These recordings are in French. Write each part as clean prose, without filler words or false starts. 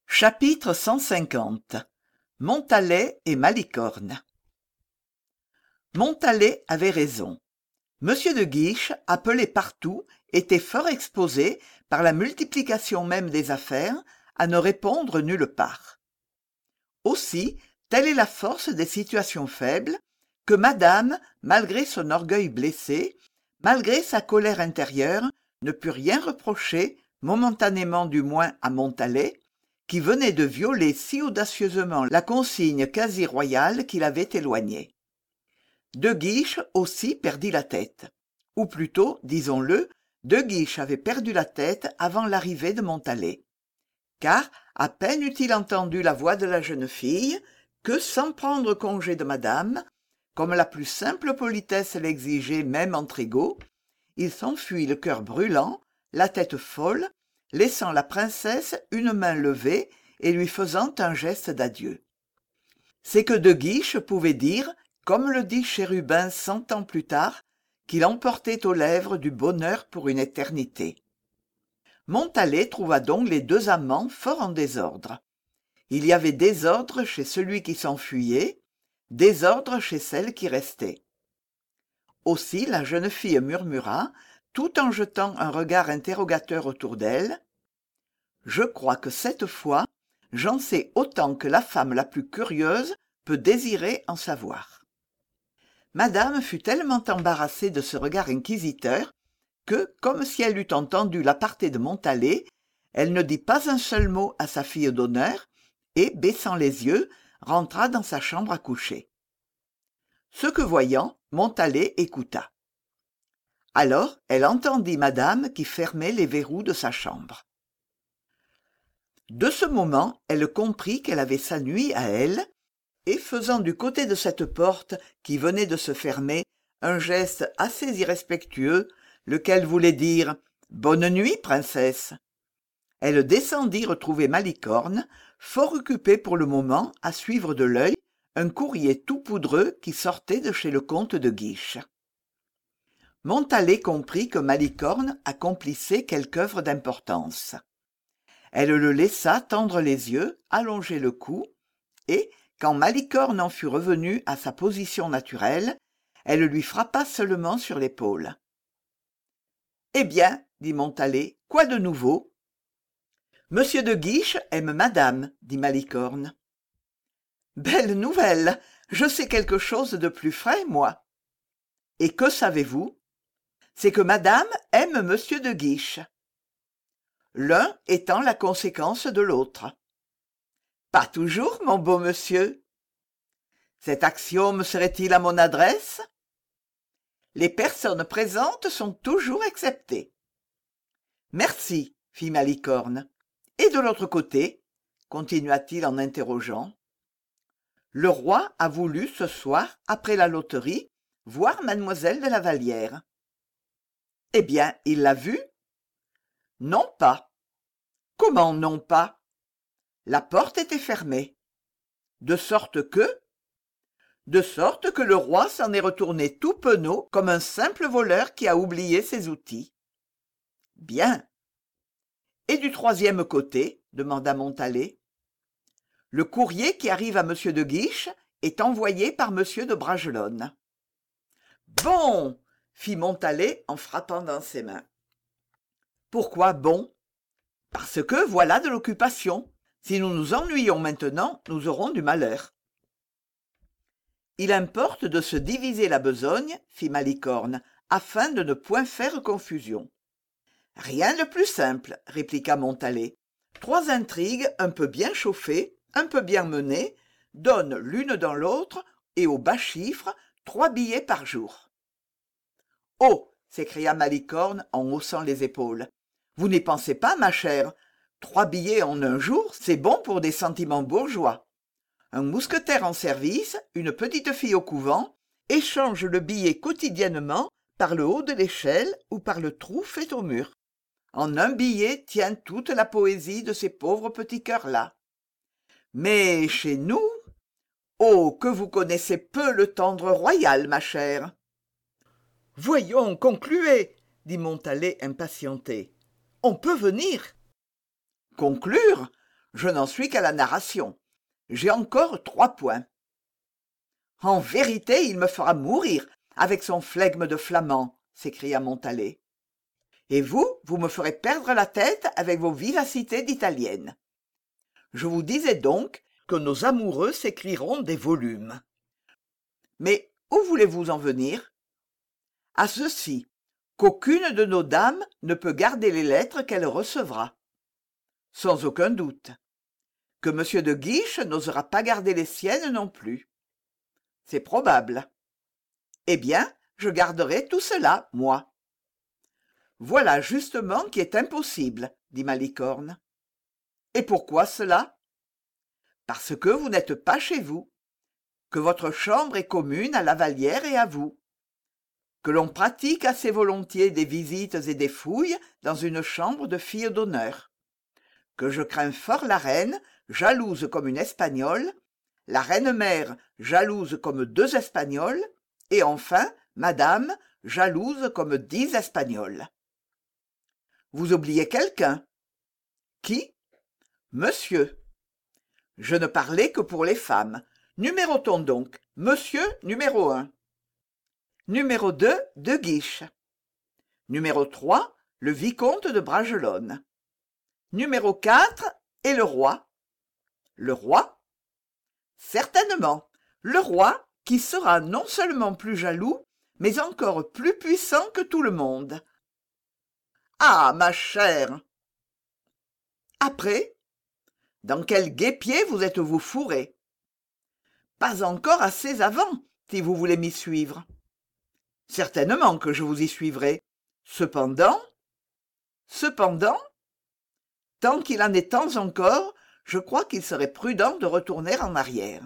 Chapitre 150 Montalais et Malicorne. Montalais avait raison. Monsieur de Guiche, appelé partout, était fort exposé, par la multiplication même des affaires, à ne répondre nulle part. Aussi, telle est la force des situations faibles, que madame, malgré son orgueil blessé, malgré sa colère intérieure, ne put rien reprocher, momentanément du moins à Montalais, qui venait de violer si audacieusement la consigne quasi royale qui l'avait éloigné. De Guiche aussi perdit la tête. Ou plutôt, disons-le, De Guiche avait perdu la tête avant l'arrivée de Montalais. Car, à peine eut-il entendu la voix de la jeune fille, que, sans prendre congé de madame, comme la plus simple politesse l'exigeait même entre égaux, il s'enfuit le cœur brûlant, la tête folle, laissant la princesse une main levée et lui faisant un geste d'adieu. C'est que De Guiche pouvait dire, comme le dit Chérubin 100 ans plus tard, qu'il emportait aux lèvres du bonheur pour une éternité. Montalais trouva donc les deux amants fort en désordre. Il y avait désordre chez celui qui s'enfuyait, désordre chez celle qui restait. Aussi la jeune fille murmura, tout en jetant un regard interrogateur autour d'elle, « Je crois que cette fois, j'en sais autant que la femme la plus curieuse peut désirer en savoir. » Madame fut tellement embarrassée de ce regard inquisiteur que, comme si elle eût entendu l'aparté de Montalais, elle ne dit pas un seul mot à sa fille d'honneur et, baissant les yeux, rentra dans sa chambre à coucher. Ce que voyant, Montalais écouta. Alors elle entendit madame qui fermait les verrous de sa chambre. De ce moment, elle comprit qu'elle avait sa nuit à elle, et faisant du côté de cette porte qui venait de se fermer un geste assez irrespectueux, lequel voulait dire « Bonne nuit, princesse », elle descendit retrouver Malicorne, fort occupée pour le moment à suivre de l'œil un courrier tout poudreux qui sortait de chez le comte de Guiche. Montalais comprit que Malicorne accomplissait quelque œuvre d'importance. Elle le laissa tendre les yeux, allonger le cou, et, quand Malicorne en fut revenu à sa position naturelle, elle lui frappa seulement sur l'épaule. « Eh bien, dit Montalais, quoi de nouveau ?»« Monsieur de Guiche aime madame, dit Malicorne. »« Belle nouvelle, je sais quelque chose de plus frais, moi. »« Et que savez-vous ?»« C'est que madame aime monsieur de Guiche. » L'un étant la conséquence de l'autre. « Pas toujours, mon beau monsieur. » Cet axiome serait-il à mon adresse ? Les personnes présentes sont toujours exceptées. Merci, fit Malicorne. Et de l'autre côté, continua-t-il en interrogeant. Le roi a voulu ce soir, après la loterie, voir mademoiselle de la Vallière. Eh bien, il l'a vue ? Non pas. Comment non pas ? La porte était fermée. De sorte que le roi s'en est retourné tout penaud comme un simple voleur qui a oublié ses outils. Bien. Et du troisième côté, demanda Montalais. Le courrier qui arrive à monsieur de Guiche est envoyé par monsieur de Bragelonne. Bon, fit Montalais en frappant dans ses mains. Pourquoi bon ? Parce que voilà de l'occupation. Si nous nous ennuyons maintenant, nous aurons du malheur. Il importe de se diviser la besogne, fit Malicorne, afin de ne point faire confusion. Rien de plus simple, répliqua Montalais. 3 intrigues un peu bien chauffées, un peu bien menées, donnent l'une dans l'autre, et au bas chiffre, 3 billets par jour. Oh, s'écria Malicorne en haussant les épaules. Vous n'y pensez pas, ma chère. 3 billets en un jour, c'est bon pour des sentiments bourgeois. Un mousquetaire en service, une petite fille au couvent, échange le billet quotidiennement par le haut de l'échelle ou par le trou fait au mur. En un billet tient toute la poésie de ces pauvres petits cœurs-là. Mais chez nous, oh, que vous connaissez peu le tendre royal, ma chère. Voyons, concluez, dit Montalais impatienté. On peut venir. Conclure ? Je n'en suis qu'à la narration. J'ai encore 3 points. En vérité, il me fera mourir avec son flegme de flamand, s'écria Montalais. Et vous me ferez perdre la tête avec vos vivacités d'italienne. Je vous disais donc que nos amoureux s'écriront des volumes. Mais où voulez-vous en venir? À ceci, qu'aucune de nos dames ne peut garder les lettres qu'elle recevra. Sans aucun doute. Que M. de Guiche n'osera pas garder les siennes non plus. C'est probable. Eh bien, je garderai tout cela, moi. Voilà justement qui est impossible, dit Malicorne. Et pourquoi cela? Parce que vous n'êtes pas chez vous, que votre chambre est commune à la Vallière et à vous, que l'on pratique assez volontiers des visites et des fouilles dans une chambre de fille d'honneur, que je crains fort la reine, jalouse comme une Espagnole, la reine-mère jalouse comme 2 Espagnols, et enfin, madame, jalouse comme 10 Espagnols. Vous oubliez quelqu'un? Qui? Monsieur. Je ne parlais que pour les femmes. Numérotons donc. Monsieur numéro 1. Numéro 2, De Guiche. Numéro 3, le vicomte de Bragelonne. Numéro 4 est le roi. Le roi? Certainement, le roi qui sera non seulement plus jaloux, mais encore plus puissant que tout le monde. Ah, ma chère! Après? Dans quel guêpier vous êtes-vous fourré? Pas encore assez avant, si vous voulez m'y suivre. Certainement que je vous y suivrai. Cependant, tant qu'il en est temps encore, je crois qu'il serait prudent de retourner en arrière.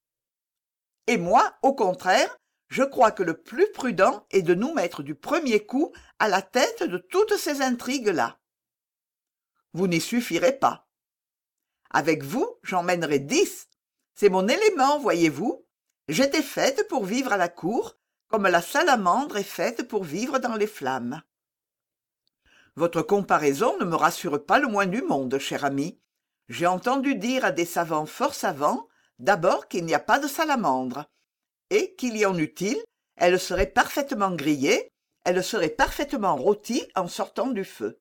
Et moi, au contraire, je crois que le plus prudent est de nous mettre du premier coup à la tête de toutes ces intrigues-là. Vous n'y suffirez pas. Avec vous, j'en mènerai 10. C'est mon élément, voyez-vous. J'étais faite pour vivre à la cour, comme la salamandre est faite pour vivre dans les flammes. Votre comparaison ne me rassure pas le moins du monde, cher ami. J'ai entendu dire à des savants fort savants, d'abord qu'il n'y a pas de salamandre, et qu'il y en eût-il, elle serait parfaitement grillée, elle serait parfaitement rôtie en sortant du feu.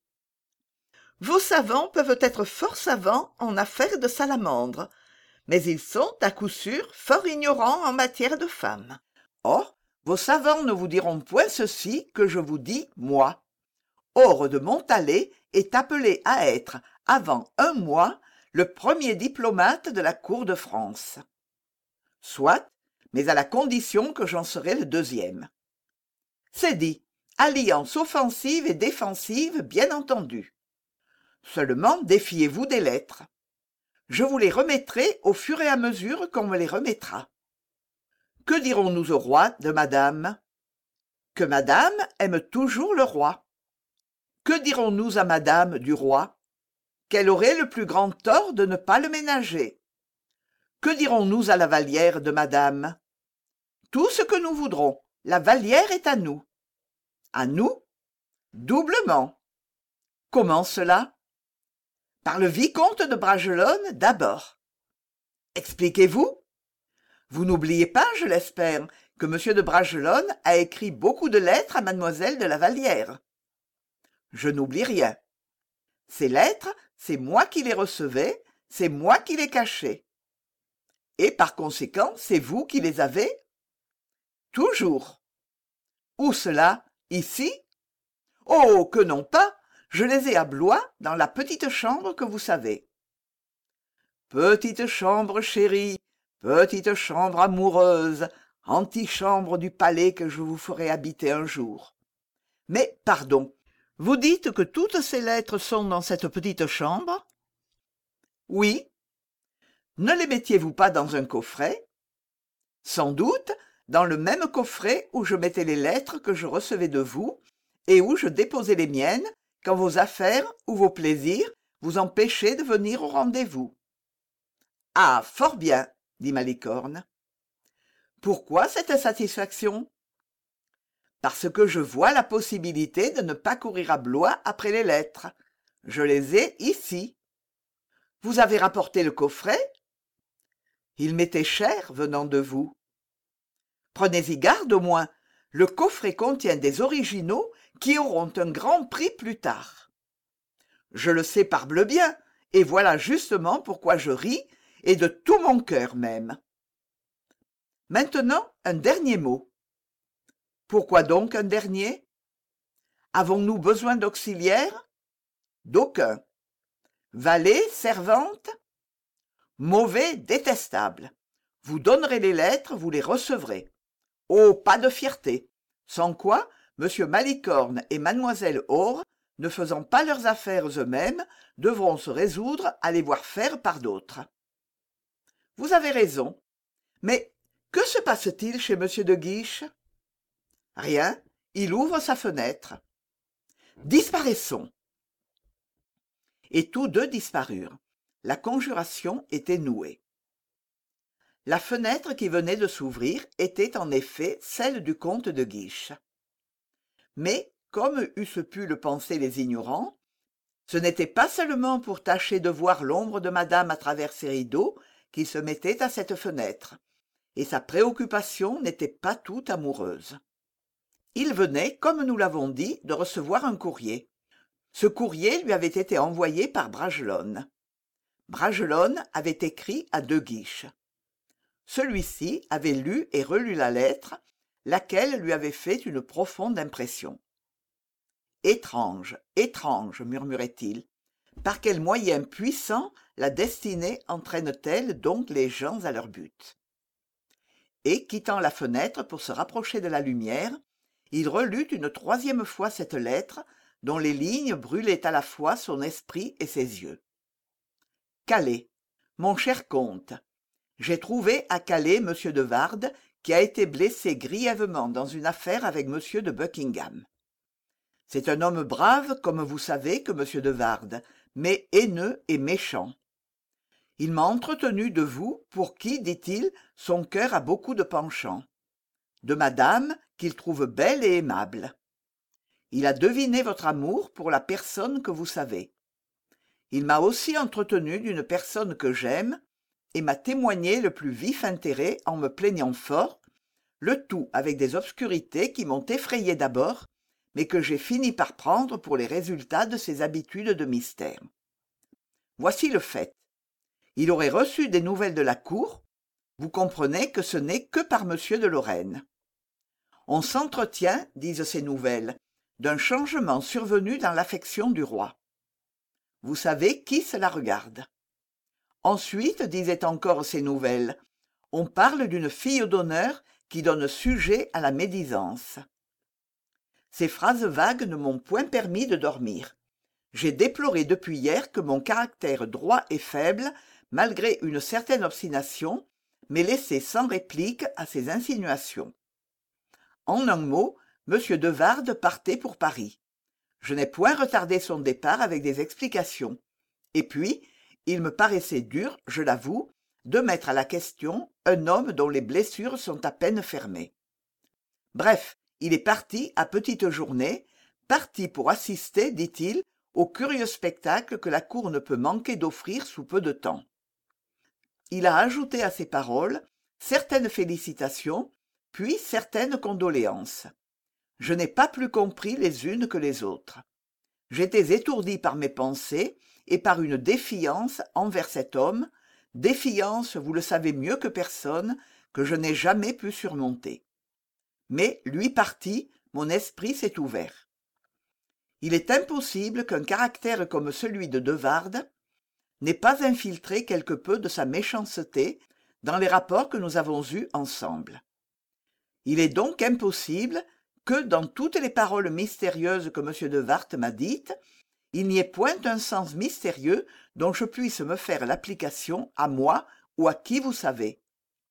Vos savants peuvent être fort savants en affaires de salamandre, mais ils sont, à coup sûr, fort ignorants en matière de femmes. Or, vos savants ne vous diront point ceci que je vous dis, moi. Aure de Montalais est appelé à être, avant 1 mois, le premier diplomate de la cour de France. Soit, mais à la condition que j'en serai le 2e. C'est dit, alliance offensive et défensive, bien entendu. Seulement défiez-vous des lettres. Je vous les remettrai au fur et à mesure qu'on me les remettra. Que dirons-nous au roi de madame? Que madame aime toujours le roi. Que dirons-nous à madame du roi? Qu'elle aurait le plus grand tort de ne pas le ménager. Que dirons-nous à la Vallière de madame? Tout ce que nous voudrons. La Vallière est à nous. À nous? Doublement. Comment cela? Par le vicomte de Bragelonne d'abord. Expliquez-vous? Vous n'oubliez pas, je l'espère, que M. de Bragelonne a écrit beaucoup de lettres à mademoiselle de la Vallière. Je n'oublie rien. Ces lettres, c'est moi qui les recevais, c'est moi qui les cachais. Et par conséquent, c'est vous qui les avez? Toujours. Où cela? Ici? Oh, que non pas! Je les ai à Blois, dans la petite chambre que vous savez. Petite chambre chérie, petite chambre amoureuse, antichambre du palais que je vous ferai habiter un jour. Mais, pardon, vous dites que toutes ces lettres sont dans cette petite chambre? Oui. Ne les mettiez-vous pas dans un coffret? Sans doute, dans le même coffret où je mettais les lettres que je recevais de vous, et où je déposais les miennes, quand vos affaires ou vos plaisirs vous empêchaient de venir au rendez-vous. Ah, fort bien, dit Malicorne. Pourquoi cette insatisfaction? Parce que je vois la possibilité de ne pas courir à Blois après les lettres. Je les ai ici. Vous avez rapporté le coffret? Il m'était cher venant de vous. Prenez-y garde au moins. Le coffret contient des originaux qui auront un grand prix plus tard. Je le sais parbleu bien, et voilà justement pourquoi je ris, et de tout mon cœur même. Maintenant, un dernier mot. Pourquoi donc un dernier? Avons-nous besoin d'auxiliaires? D'aucun. Valet, servante? Mauvais, détestable. Vous donnerez les lettres, vous les recevrez. Oh, pas de fierté. Sans quoi, M. Malicorne et Mademoiselle Orr, ne faisant pas leurs affaires eux-mêmes, devront se résoudre à les voir faire par d'autres. Vous avez raison. Mais que se passe-t-il chez M. de Guiche? Rien. Il ouvre sa fenêtre. Disparaissons. Et tous deux disparurent. La conjuration était nouée. La fenêtre qui venait de s'ouvrir était en effet celle du comte de Guiche. Mais, comme eussent pu le penser les ignorants, ce n'était pas seulement pour tâcher de voir l'ombre de madame à travers ses rideaux qu'il se mettait à cette fenêtre, et sa préoccupation n'était pas toute amoureuse. Il venait, comme nous l'avons dit, de recevoir un courrier. Ce courrier lui avait été envoyé par Bragelonne. Bragelonne avait écrit à De Guiche. Celui-ci avait lu et relu la lettre, laquelle lui avait fait une profonde impression. Étrange, étrange, murmurait-il. Par quel moyen puissant la destinée entraîne-t-elle donc les gens à leur but? Et, quittant la fenêtre pour se rapprocher de la lumière, il relut une troisième fois cette lettre, dont les lignes brûlaient à la fois son esprit et ses yeux. Calais. Mon cher comte, j'ai trouvé à Calais M. de Wardes, qui a été blessé grièvement dans une affaire avec M. de Buckingham. C'est un homme brave, comme vous savez que M. de Wardes, mais haineux et méchant. Il m'a entretenu de vous, pour qui, dit-il, son cœur a beaucoup de penchant. De madame, qu'il trouve belle et aimable. Il a deviné votre amour pour la personne que vous savez. Il m'a aussi entretenu d'une personne que j'aime, et m'a témoigné le plus vif intérêt en me plaignant fort, le tout avec des obscurités qui m'ont effrayé d'abord, mais que j'ai fini par prendre pour les résultats de ses habitudes de mystère. Voici le fait. Il aurait reçu des nouvelles de la cour. Vous comprenez que ce n'est que par M. de Lorraine. On s'entretient, disent ces nouvelles, d'un changement survenu dans l'affection du roi. Vous savez qui cela regarde. Ensuite, disaient encore ces nouvelles, on parle d'une fille d'honneur qui donne sujet à la médisance. Ces phrases vagues ne m'ont point permis de dormir. J'ai déploré depuis hier que mon caractère droit et faible, malgré une certaine obstination, m'ait laissé sans réplique à ces insinuations. En un mot, M. de Wardes partait pour Paris. Je n'ai point retardé son départ avec des explications. Et puis, il me paraissait dur, je l'avoue, de mettre à la question un homme dont les blessures sont à peine fermées. Bref, il est parti à petite journée, parti pour assister, dit-il, au curieux spectacle que la cour ne peut manquer d'offrir sous peu de temps. Il a ajouté à ces paroles certaines félicitations, puis certaines condoléances. Je n'ai pas plus compris les unes que les autres. J'étais étourdi par mes pensées et par une défiance envers cet homme, défiance, vous le savez mieux que personne, que je n'ai jamais pu surmonter. Mais, lui parti, mon esprit s'est ouvert. Il est impossible qu'un caractère comme celui de Wardes n'ait pas infiltré quelque peu de sa méchanceté dans les rapports que nous avons eus ensemble. Il est donc impossible que, dans toutes les paroles mystérieuses que M. de Wardes m'a dites, il n'y ait point un sens mystérieux dont je puisse me faire l'application à moi ou à qui vous savez.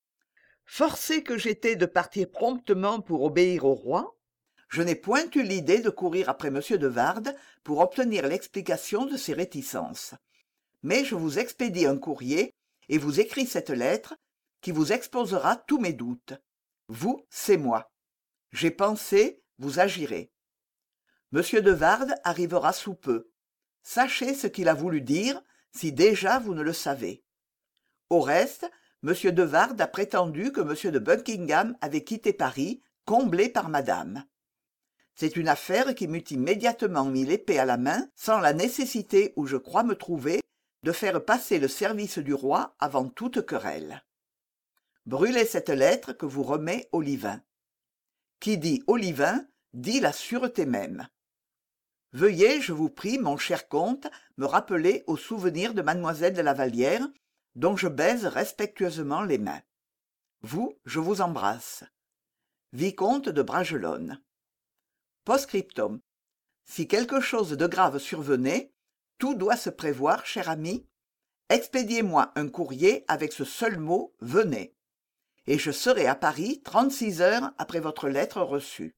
Forcé que j'étais de partir promptement pour obéir au roi, je n'ai point eu l'idée de courir après M. de Wardes pour obtenir l'explication de ses réticences. Mais je vous expédie un courrier et vous écris cette lettre qui vous exposera tous mes doutes. Vous, c'est moi. J'ai pensé, vous agirez. M. de Wardes arrivera sous peu. Sachez ce qu'il a voulu dire, si déjà vous ne le savez. Au reste, M. de Wardes a prétendu que M. de Buckingham avait quitté Paris, comblé par madame. C'est une affaire qui m'eût immédiatement mis l'épée à la main, sans la nécessité où je crois me trouver de faire passer le service du roi avant toute querelle. Brûlez cette lettre que vous remet Olivain. Qui dit Olivain dit la sûreté même. Veuillez, je vous prie, mon cher comte, me rappeler au souvenir de mademoiselle de la Vallière, dont je baise respectueusement les mains. Vous, je vous embrasse. Vicomte de Bragelonne. Post-scriptum. Si quelque chose de grave survenait, tout doit se prévoir, cher ami. Expédiez-moi un courrier avec ce seul mot « Venez », et je serai à Paris 36 heures après votre lettre reçue.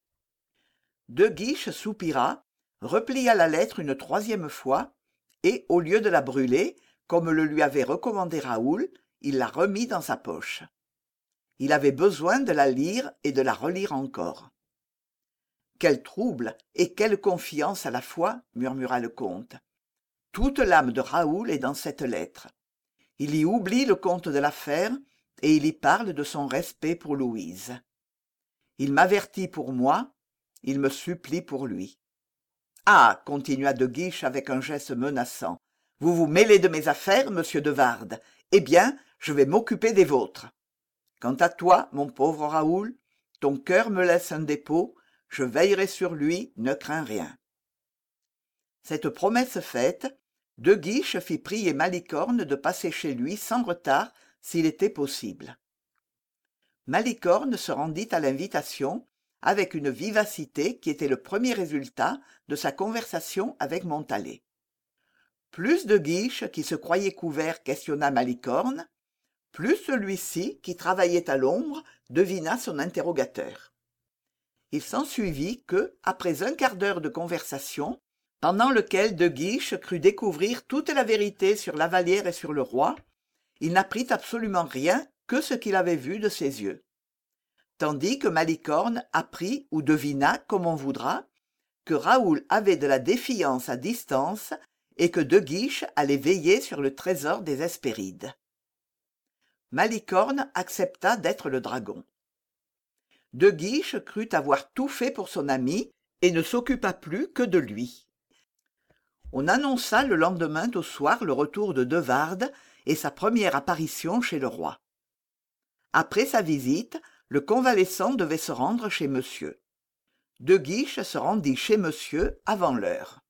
De Guiche soupira, replia la lettre une troisième fois, et, au lieu de la brûler, comme le lui avait recommandé Raoul, il la remit dans sa poche. Il avait besoin de la lire et de la relire encore. Quel trouble et quelle confiance à la fois, murmura le comte. Toute l'âme de Raoul est dans cette lettre. Il y oublie le compte de l'affaire et il y parle de son respect pour Louise. Il m'avertit pour moi, il me supplie pour lui. Ah, continua de Guiche avec un geste menaçant, vous vous mêlez de mes affaires, monsieur de Wardes. Eh bien, je vais m'occuper des vôtres. Quant à toi, mon pauvre Raoul, ton cœur me laisse un dépôt, je veillerai sur lui, ne crains rien. Cette promesse faite, De Guiche fit prier Malicorne de passer chez lui sans retard s'il était possible. Malicorne se rendit à l'invitation avec une vivacité qui était le premier résultat de sa conversation avec Montalais. Plus De Guiche, qui se croyait couvert, questionna Malicorne, plus celui-ci, qui travaillait à l'ombre, devina son interrogateur. Il s'ensuivit que, après un quart d'heure de conversation, pendant lequel De Guiche crut découvrir toute la vérité sur la Vallière et sur le roi, il n'apprit absolument rien que ce qu'il avait vu de ses yeux. Tandis que Malicorne apprit ou devina, comme on voudra, que Raoul avait de la défiance à distance et que De Guiche allait veiller sur le trésor des Hespérides. Malicorne accepta d'être le dragon. De Guiche crut avoir tout fait pour son ami et ne s'occupa plus que de lui. On annonça le lendemain au soir le retour de Wardes et sa première apparition chez le roi. Après sa visite, le convalescent devait se rendre chez monsieur. De Guiche se rendit chez monsieur avant l'heure.